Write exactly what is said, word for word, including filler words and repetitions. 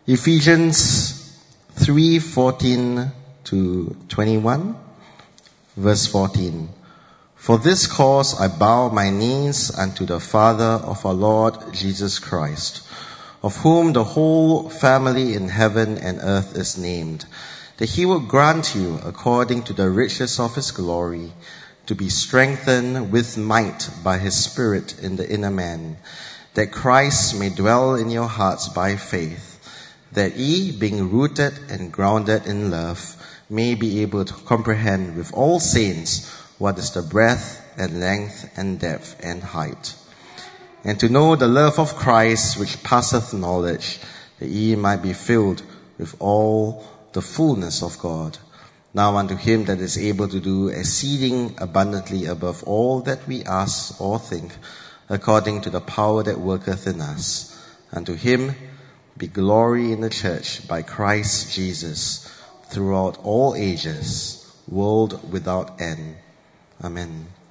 Ephesians three fourteen to twenty-one, verse fourteen. For this cause I bow my knees unto the Father of our Lord Jesus Christ, of whom the whole family in heaven and earth is named, that he will grant you, according to the riches of his glory, to be strengthened with might by his Spirit in the inner man, that Christ may dwell in your hearts by faith, that ye, being rooted and grounded in love, may be able to comprehend with all saints what is the breadth and length and depth and height, and to know the love of Christ which passeth knowledge, that ye might be filled with all the fullness of God. Now unto him that is able to do exceeding abundantly above all that we ask or think, according to the power that worketh in us, unto him be glory in the church by Christ Jesus, throughout all ages, world without end. Amen.